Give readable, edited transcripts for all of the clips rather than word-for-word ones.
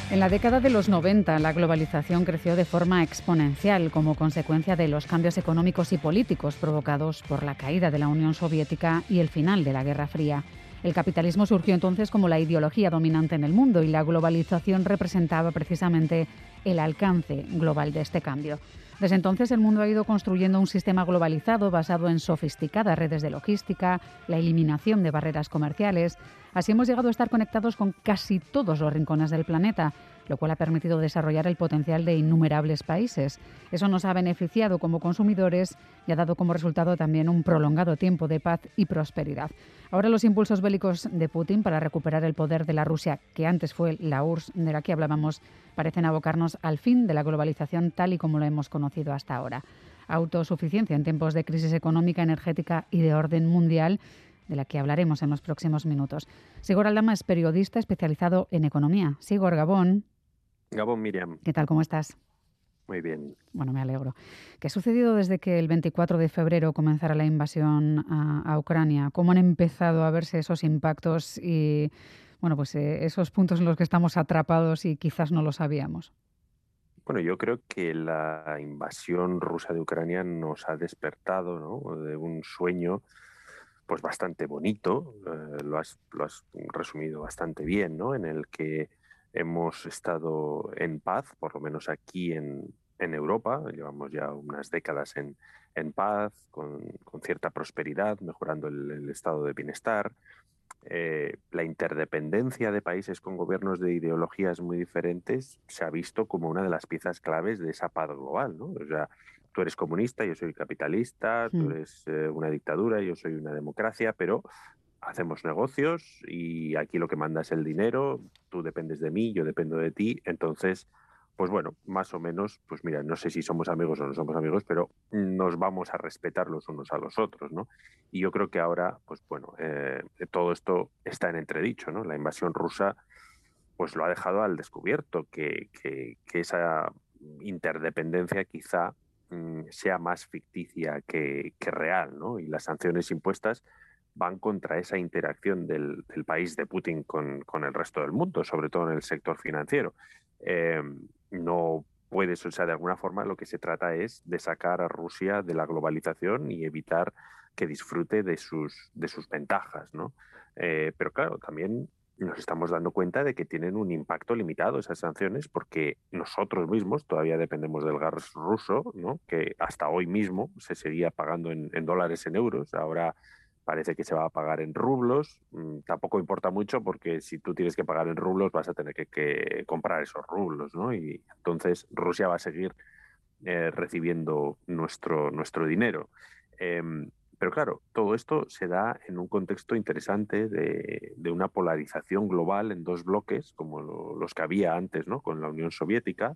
En la década de los 90, la globalización creció de forma exponencial como consecuencia de los cambios económicos y políticos provocados por la caída de la Unión Soviética y el final de la Guerra Fría. El capitalismo surgió entonces como la ideología dominante en el mundo y la globalización representaba precisamente el alcance global de este cambio. Desde entonces el mundo ha ido construyendo un sistema globalizado basado en sofisticadas redes de logística, la eliminación de barreras comerciales. Así hemos llegado a estar conectados con casi todos los rincones del planeta, lo cual ha permitido desarrollar el potencial de innumerables países. Eso nos ha beneficiado como consumidores y ha dado como resultado también un prolongado tiempo de paz y prosperidad. Ahora los impulsos bélicos de Putin para recuperar el poder de la Rusia, que antes fue la URSS de la que hablábamos, parecen abocarnos al fin de la globalización tal y como lo hemos conocido hasta ahora. Autosuficiencia en tiempos de crisis económica, energética y de orden mundial, de la que hablaremos en los próximos minutos. Sigor Aldama es periodista especializado en economía. Sigor, Gabón. Gabón, Miriam. ¿Qué tal? ¿Cómo estás? Muy bien. Bueno, me alegro. ¿Qué ha sucedido desde que el 24 de febrero comenzara la invasión a Ucrania? ¿Cómo han empezado a verse esos impactos y, bueno, pues esos puntos en los que estamos atrapados y quizás no lo sabíamos? Bueno, yo creo que la invasión rusa de Ucrania nos ha despertado, ¿no?, de un sueño pues bastante bonito, lo has resumido bastante bien, ¿no?, en el que hemos estado en paz, por lo menos aquí en Europa. Llevamos ya unas décadas en paz, con cierta prosperidad, mejorando el estado de bienestar. La interdependencia de países con gobiernos de ideologías muy diferentes se ha visto como una de las piezas claves de esa paz global, ¿no? O sea, tú eres comunista, yo soy capitalista, tú Hmm. eres una dictadura, yo soy una democracia, pero hacemos negocios y aquí lo que manda es el dinero, tú dependes de mí, yo dependo de ti, entonces, pues bueno, más o menos, pues mira, no sé si somos amigos o no somos amigos, pero nos vamos a respetar los unos a los otros, ¿no? Y yo creo que ahora, pues bueno, todo esto está en entredicho, ¿no? La invasión rusa, pues lo ha dejado al descubierto, que esa interdependencia quizá sea más ficticia que real, ¿no? Y las sanciones impuestas van contra esa interacción del país de Putin con el resto del mundo, sobre todo en el sector financiero. Eh, no puedes, o sea, de alguna forma lo que se trata es de sacar a Rusia de la globalización y evitar que disfrute de sus ventajas, ¿no? Pero claro, también nos estamos dando cuenta de que tienen un impacto limitado esas sanciones porque nosotros mismos todavía dependemos del gas ruso, ¿no?, que hasta hoy mismo se seguía pagando en dólares, en euros. Ahora parece que se va a pagar en rublos. Tampoco importa mucho porque si tú tienes que pagar en rublos vas a tener que comprar esos rublos, ¿no? Y entonces Rusia va a seguir recibiendo nuestro dinero. Eh, pero claro, todo esto se da en un contexto interesante de una polarización global en dos bloques, como los que había antes, ¿no?, con la Unión Soviética.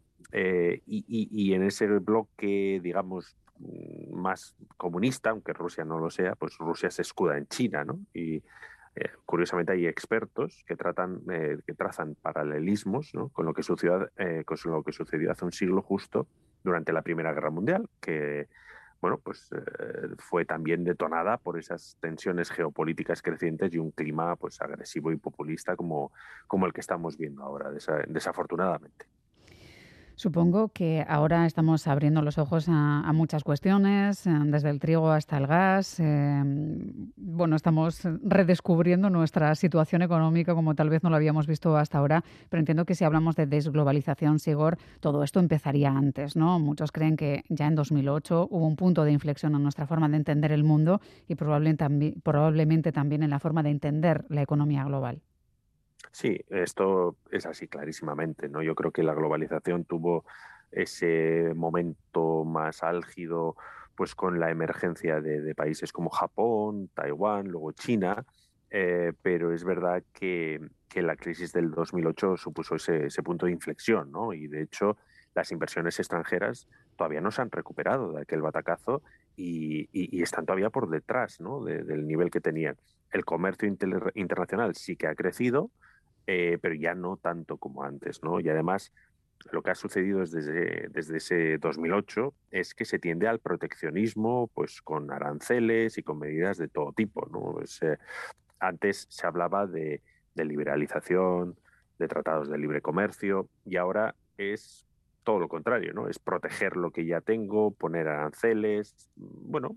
Y en ese bloque, digamos, más comunista, aunque Rusia no lo sea, pues Rusia se escuda en China, ¿no? Y curiosamente hay expertos que trazan paralelismos, ¿no?, con lo que sucedió hace un siglo justo durante la Primera Guerra Mundial, que bueno, pues fue también detonada por esas tensiones geopolíticas crecientes y un clima pues agresivo y populista como el que estamos viendo ahora, desafortunadamente. Supongo que ahora estamos abriendo los ojos a muchas cuestiones, desde el trigo hasta el gas. Bueno, estamos redescubriendo nuestra situación económica como tal vez no lo habíamos visto hasta ahora, pero entiendo que si hablamos de desglobalización, Sigor, todo esto empezaría antes, ¿no? Muchos creen que ya en 2008 hubo un punto de inflexión en nuestra forma de entender el mundo y probablemente también en la forma de entender la economía global. Sí, esto es así clarísimamente, ¿no? Yo creo que la globalización tuvo ese momento más álgido, pues con la emergencia de países como Japón, Taiwán, luego China, pero es verdad que la crisis del 2008 supuso ese punto de inflexión, ¿no? Y de hecho, las inversiones extranjeras todavía no se han recuperado de aquel batacazo y están todavía por detrás, ¿no?, del nivel que tenían. El comercio internacional sí que ha crecido, pero ya no tanto como antes, ¿no? Y además, lo que ha sucedido desde ese 2008 es que se tiende al proteccionismo, pues con aranceles y con medidas de todo tipo, ¿no? Antes se hablaba de liberalización, de tratados de libre comercio, y ahora es todo lo contrario, ¿no? Es proteger lo que ya tengo, poner aranceles, bueno,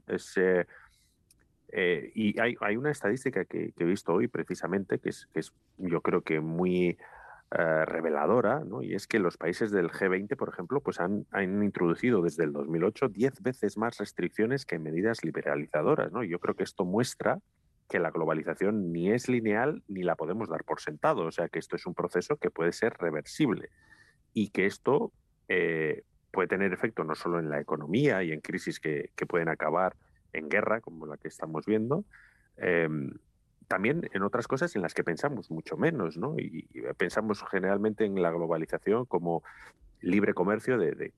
y hay una estadística que he visto hoy precisamente, que es yo creo que muy reveladora, ¿no? Y es que los países del G20, por ejemplo, pues han introducido desde el 2008 10 veces más restricciones que medidas liberalizadoras, ¿no? Y yo creo que esto muestra que la globalización ni es lineal ni la podemos dar por sentado, o sea que esto es un proceso que puede ser reversible y que esto puede tener efecto no solo en la economía y en crisis que pueden acabar en guerra, como la que estamos viendo, eh, también en otras cosas en las que pensamos mucho menos, ¿no? Y pensamos generalmente en la globalización como libre comercio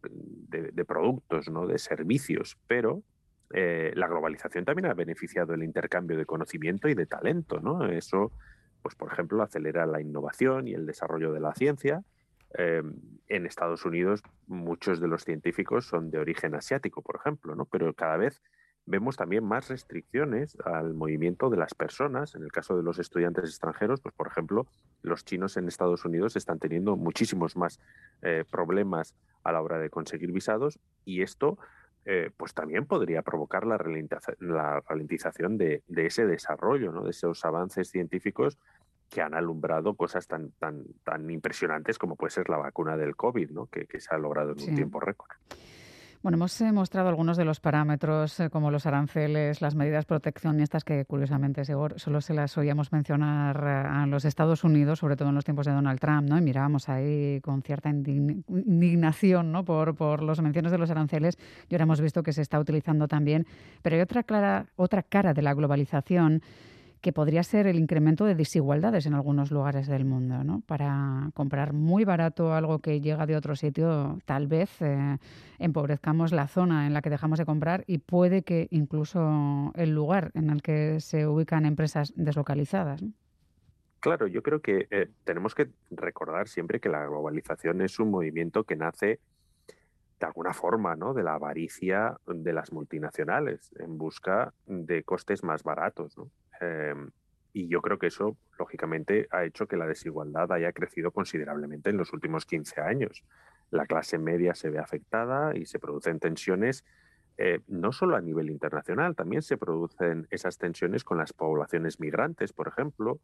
de productos, ¿no? De servicios, pero la globalización también ha beneficiado el intercambio de conocimiento y de talento, ¿no? Eso, pues por ejemplo, acelera la innovación y el desarrollo de la ciencia. Eh, en Estados Unidos muchos de los científicos son de origen asiático, por ejemplo, ¿no? Pero cada vez vemos también más restricciones al movimiento de las personas. En el caso de los estudiantes extranjeros, pues por ejemplo, los chinos en Estados Unidos están teniendo muchísimos más problemas a la hora de conseguir visados, y esto pues también podría provocar la ralentización de ese desarrollo, ¿no? De esos avances científicos que han alumbrado cosas tan impresionantes como puede ser la vacuna del COVID, ¿no? Que se ha logrado en un Sí. tiempo récord. Bueno, hemos mostrado algunos de los parámetros, como los aranceles, las medidas proteccionistas, que curiosamente solo se las oíamos mencionar a los Estados Unidos, sobre todo en los tiempos de Donald Trump, ¿no? Y mirábamos ahí con cierta indignación, ¿no? por las menciones de los aranceles, y ahora hemos visto que se está utilizando también. Pero hay otra cara de la globalización, que podría ser el incremento de desigualdades en algunos lugares del mundo, ¿no? Para comprar muy barato algo que llega de otro sitio, tal vez empobrezcamos la zona en la que dejamos de comprar, y puede que incluso el lugar en el que se ubican empresas deslocalizadas, ¿no? Claro, yo creo que tenemos que recordar siempre que la globalización es un movimiento que nace de alguna forma, ¿no? De la avaricia de las multinacionales en busca de costes más baratos, ¿no? Eh, y yo creo que eso, lógicamente, ha hecho que la desigualdad haya crecido considerablemente en los últimos 15 años. La clase media se ve afectada y se producen tensiones, no solo a nivel internacional, también se producen esas tensiones con las poblaciones migrantes, por ejemplo,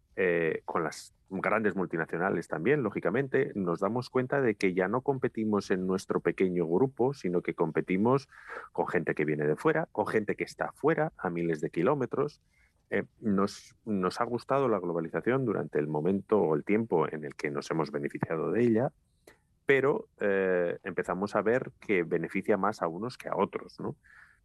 con las grandes multinacionales también, lógicamente. Nos damos cuenta de que ya no competimos en nuestro pequeño grupo, sino que competimos con gente que viene de fuera, con gente que está fuera a miles de kilómetros. Nos ha gustado la globalización durante el momento o el tiempo en el que nos hemos beneficiado de ella, pero empezamos a ver que beneficia más a unos que a otros, ¿no?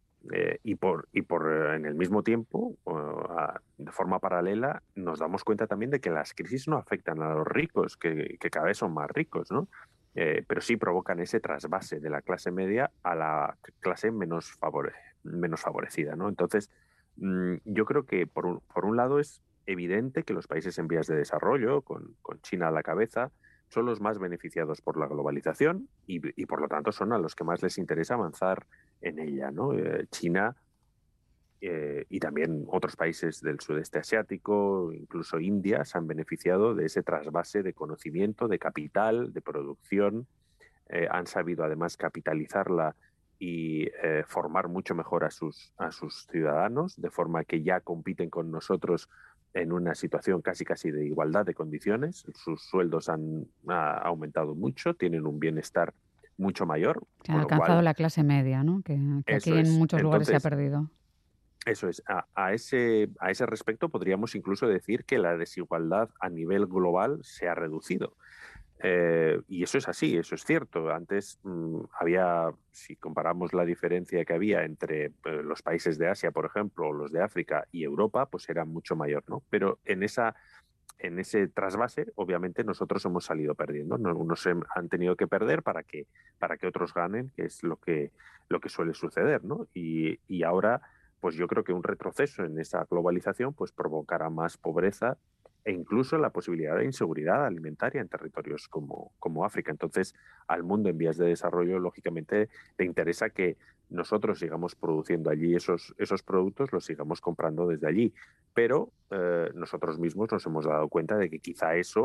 En el mismo tiempo, de forma paralela, nos damos cuenta también de que las crisis no afectan a los ricos, que cada vez son más ricos, ¿no? Pero sí provocan ese trasvase de la clase media a la clase menos favorecida, ¿no? Entonces, yo creo que por un lado es evidente que los países en vías de desarrollo, con China a la cabeza, son los más beneficiados por la globalización y por lo tanto son a los que más les interesa avanzar en ella, ¿no? China y también otros países del sudeste asiático, incluso India, se han beneficiado de ese trasvase de conocimiento, de capital, de producción. Han sabido además capitalizarla y formar mucho mejor a sus ciudadanos, de forma que ya compiten con nosotros en una situación casi casi de igualdad de condiciones. Sus sueldos han aumentado mucho, tienen un bienestar mucho mayor, Se ha con lo alcanzado cual la clase media, ¿no? Que aquí eso en es. muchos lugares se ha Entonces, perdido. eso es. A ese respecto podríamos incluso decir que la desigualdad a nivel global se ha reducido. Y eso es así, eso es cierto. Antes había, si comparamos la diferencia que había entre los países de Asia, por ejemplo, o los de África y Europa, pues era mucho mayor, ¿no? Pero en ese trasvase, obviamente, nosotros hemos salido perdiendo, ¿no? Unos han tenido que perder para que otros ganen, que es lo que suele suceder, ¿no? Y ahora, pues yo creo que un retroceso en esa globalización pues provocará más pobreza e incluso la posibilidad de inseguridad alimentaria en territorios como África. Entonces, al mundo en vías de desarrollo, lógicamente, le interesa que nosotros sigamos produciendo allí esos productos, los sigamos comprando desde allí. Pero nosotros mismos nos hemos dado cuenta de que quizá eso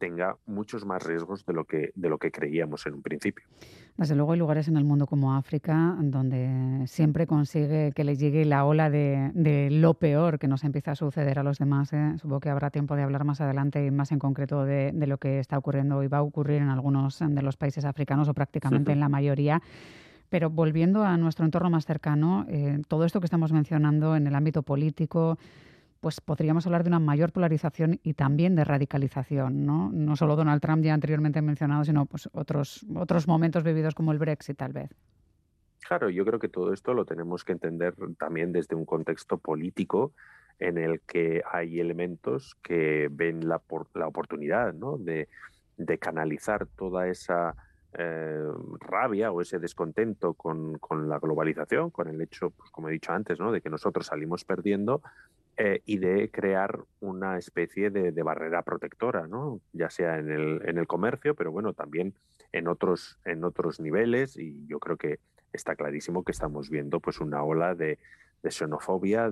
tenga muchos más riesgos de lo que creíamos en un principio. Desde luego hay lugares en el mundo como África donde siempre consigue que le llegue la ola de lo peor que nos empieza a suceder a los demás, ¿eh? Supongo que habrá tiempo de hablar más adelante y más en concreto de lo que está ocurriendo y va a ocurrir en algunos de los países africanos o prácticamente en la mayoría. Pero volviendo a nuestro entorno más cercano, todo esto que estamos mencionando en el ámbito político, pues podríamos hablar de una mayor polarización y también de radicalización, ¿no? No solo Donald Trump ya anteriormente mencionado, sino pues otros momentos vividos como el Brexit, tal vez. Claro, yo creo que todo esto lo tenemos que entender también desde un contexto político en el que hay elementos que ven la oportunidad, ¿no? de canalizar toda esa eh, rabia o ese descontento con la globalización, con el hecho, pues, como he dicho antes, ¿no? de que nosotros salimos perdiendo, y de crear una especie de barrera protectora, ¿no? Ya sea en el comercio, pero bueno, también en otros niveles, y yo creo que está clarísimo que estamos viendo pues una ola de xenofobia,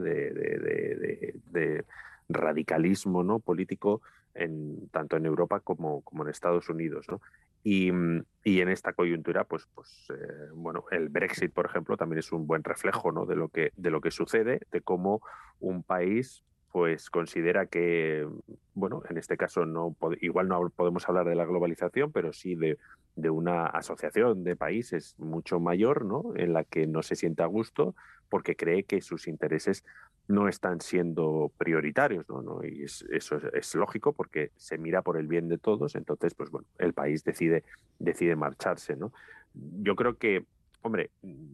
de radicalismo, ¿no? político, tanto en Europa como en Estados Unidos, ¿no? Y en esta coyuntura, bueno, el Brexit, por ejemplo, también es un buen reflejo, ¿no? de lo que sucede, de cómo un país pues considera que, bueno, en este caso igual no podemos hablar de la globalización, pero sí de una asociación de países mucho mayor, ¿no? En la que no se siente a gusto porque cree que sus intereses no están siendo prioritarios, ¿no? Y eso es lógico porque se mira por el bien de todos, entonces, pues bueno, el país decide marcharse, ¿no? Yo creo que, hombre,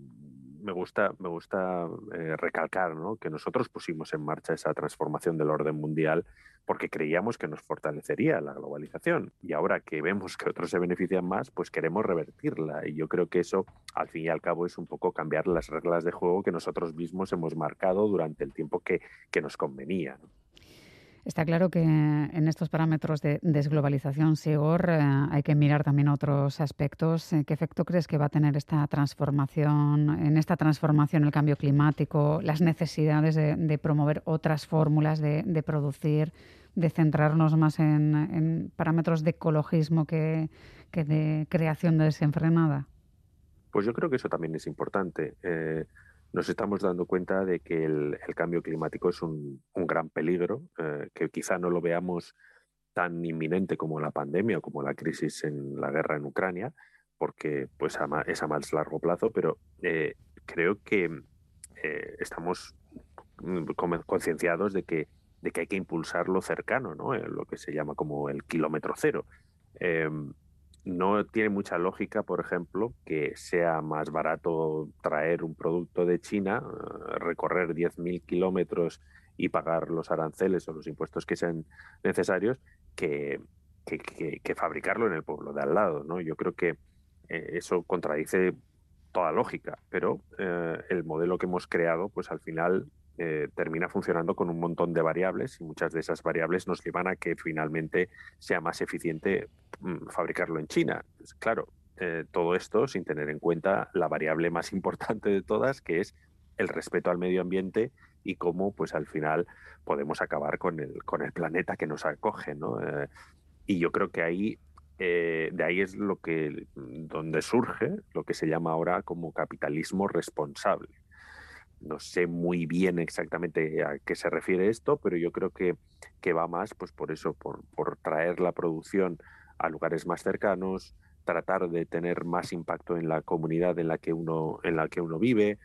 me gusta recalcar, ¿no? que nosotros pusimos en marcha esa transformación del orden mundial porque creíamos que nos fortalecería la globalización. Y ahora que vemos que otros se benefician más, pues queremos revertirla. Y yo creo que eso, al fin y al cabo, es un poco cambiar las reglas de juego que nosotros mismos hemos marcado durante el tiempo que nos convenía, ¿no? Está claro que en estos parámetros de desglobalización, Sigor, hay que mirar también otros aspectos. ¿Qué efecto crees que va a tener esta transformación, el cambio climático, las necesidades de promover otras fórmulas de producir, de centrarnos más en parámetros de ecologismo que de creación desenfrenada? Pues yo creo que eso también es importante. Nos estamos dando cuenta de que el cambio climático es un gran peligro, que quizá no lo veamos tan inminente como la pandemia o como la crisis en la guerra en Ucrania, porque pues es a más largo plazo, pero creo que estamos concienciados de que hay que impulsar lo cercano, ¿no? Lo que se llama como el kilómetro cero. Eh, no tiene mucha lógica, por ejemplo, que sea más barato traer un producto de China, recorrer 10.000 kilómetros y pagar los aranceles o los impuestos que sean necesarios, que, que fabricarlo en el pueblo de al lado, ¿no? Yo creo que eso contradice toda lógica, pero el modelo que hemos creado, pues al final termina funcionando con un montón de variables y muchas de esas variables nos llevan a que finalmente sea más eficiente fabricarlo en China. Pues, claro, todo esto sin tener en cuenta la variable más importante de todas, que es el respeto al medio ambiente y cómo pues al final podemos acabar con el planeta que nos acoge, ¿no? Y yo creo que de ahí es donde surge lo que se llama ahora como capitalismo responsable. No sé muy bien exactamente a qué se refiere esto, pero yo creo que va más pues por eso, por traer la producción a lugares más cercanos, tratar de tener más impacto en la comunidad en la que uno vive.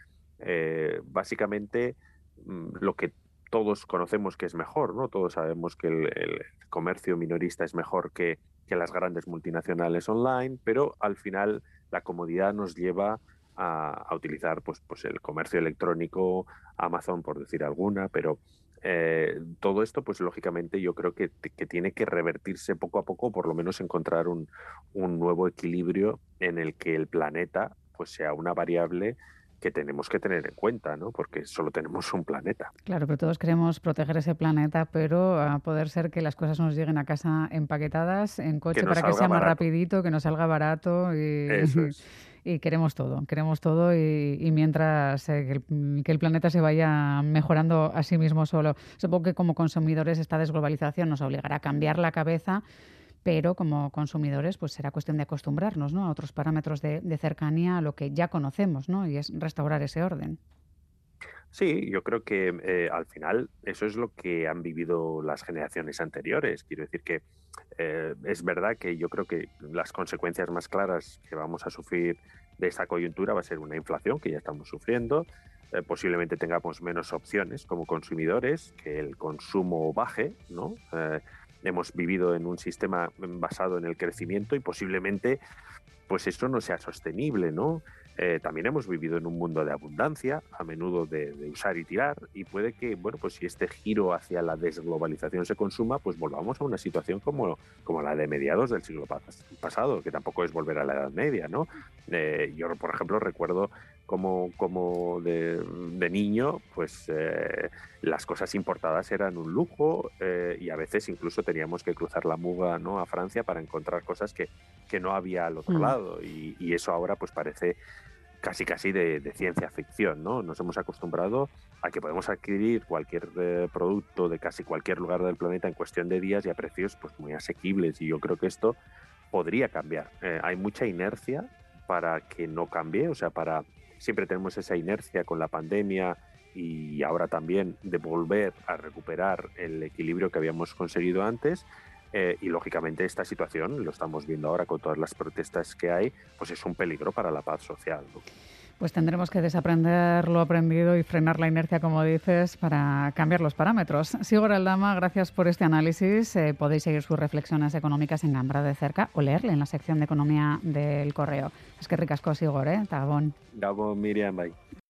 Básicamente, lo que todos conocemos que es mejor, ¿no? Todos sabemos que el comercio minorista es mejor que las grandes multinacionales online, pero al final la comodidad nos lleva a utilizar pues el comercio electrónico, Amazon por decir alguna, pero todo esto pues lógicamente yo creo que tiene que revertirse poco a poco, por lo menos encontrar un nuevo equilibrio en el que el planeta pues sea una variable que tenemos que tener en cuenta, ¿no? Porque solo tenemos un planeta. Claro, pero todos queremos proteger ese planeta, pero a poder ser que las cosas nos lleguen a casa empaquetadas, en Que coche nos para que salga sea más barato. rapidito, que nos salga barato Eso y, es. y queremos todo y mientras que el planeta se vaya mejorando a sí mismo solo. Supongo que como consumidores esta desglobalización nos obligará a cambiar la cabeza, pero como consumidores pues será cuestión de acostumbrarnos, ¿no?, a otros parámetros de cercanía a lo que ya conocemos, ¿no?, y es restaurar ese orden. Sí, yo creo que al final eso es lo que han vivido las generaciones anteriores. Quiero decir que es verdad que yo creo que las consecuencias más claras que vamos a sufrir de esta coyuntura va a ser una inflación que ya estamos sufriendo. Posiblemente tengamos menos opciones como consumidores, que el consumo baje, ¿no? Hemos vivido en un sistema basado en el crecimiento y posiblemente pues eso no sea sostenible, ¿no? También hemos vivido en un mundo de abundancia, a menudo de usar y tirar, y puede que, bueno, pues si este giro hacia la desglobalización se consuma, pues volvamos a una situación como la de mediados del siglo pasado, que tampoco es volver a la Edad Media, ¿no? Yo, por ejemplo, recuerdo como de niño, pues las cosas importadas eran un lujo y a veces incluso teníamos que cruzar la Muga, ¿no?, a Francia para encontrar cosas que no había al otro Mm. lado y eso ahora pues parece casi de ciencia ficción, ¿no? Nos hemos acostumbrado a que podemos adquirir cualquier producto de casi cualquier lugar del planeta en cuestión de días y a precios pues muy asequibles y yo creo que esto podría cambiar. Hay mucha inercia para que no cambie, o sea, siempre tenemos esa inercia con la pandemia y ahora también de volver a recuperar el equilibrio que habíamos conseguido antes. Y lógicamente esta situación, lo estamos viendo ahora con todas las protestas que hay, pues es un peligro para la paz social, ¿no? Pues tendremos que desaprender lo aprendido y frenar la inercia, como dices, para cambiar los parámetros. Sigor Aldama, gracias por este análisis. Podéis seguir sus reflexiones económicas en Gambra de cerca o leerle en la sección de Economía del Correo. Es que ricasco, Sigor, Tabón. Gabo, Miriam, bye.